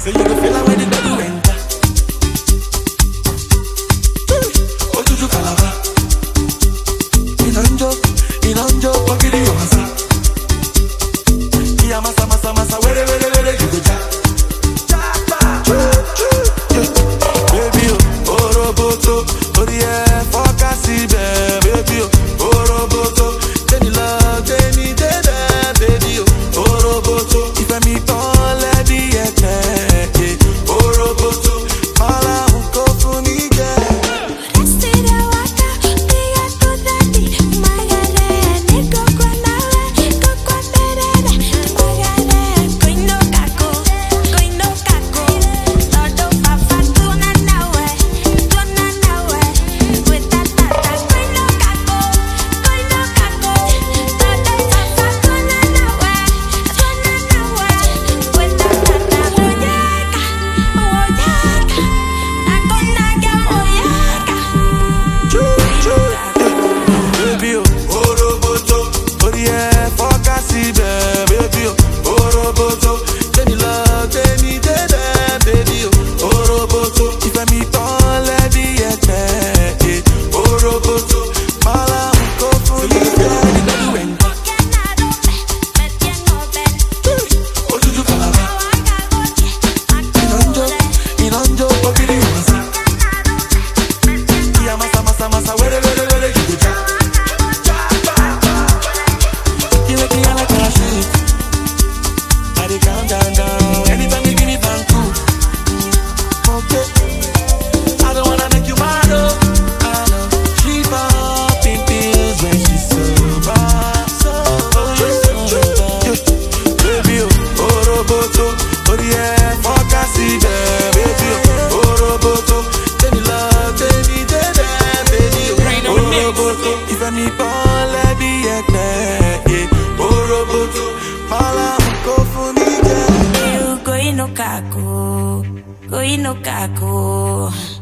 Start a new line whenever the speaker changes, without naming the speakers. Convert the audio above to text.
Say you go feel like when the bed enter. Oh, Juju Calabar. Inanjo, pokiri yomasa. Iya masa, were, you go ja. Baby, oh, roboto, oh, yeah, focus, baby, oh, roboto, Jenny love, Jenny, baby, oh, roboto, if I meet all lady, yeah, oh, roboto, mala, unko, funige.
Go ino kako.